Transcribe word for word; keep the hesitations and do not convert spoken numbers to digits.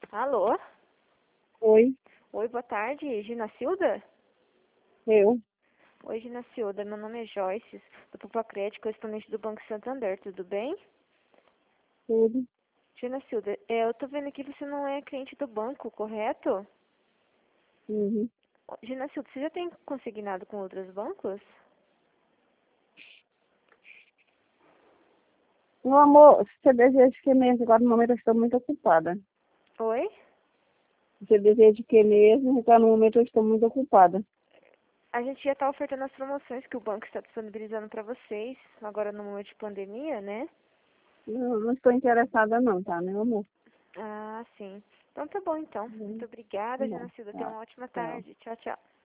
Alô? Oi, Oi, boa tarde, Ginacilda? eu, Oi, Ginacilda, meu nome é Joyce, do Popacred, correspondente do Banco Santander, tudo bem? tudo. Ginacilda, é, eu tô vendo aqui que você não é cliente do banco, correto? Uhum. Ó, Ginacilda, você já tem consignado com outros bancos? Meu amor, você deseja que mesmo? Agora no momento eu estou muito ocupada. Oi? Você deseja que mesmo? Agora no momento eu estou muito ocupada. A gente já tá ofertando as promoções que o banco está disponibilizando para vocês, agora no momento de pandemia, né? Não, não estou interessada não, tá, meu amor? Ah, sim. Então tá bom, então. Muito Uhum. obrigada, Não, Ginacilda. Tenha tá, uma ótima tchau. tarde. Tchau, tchau.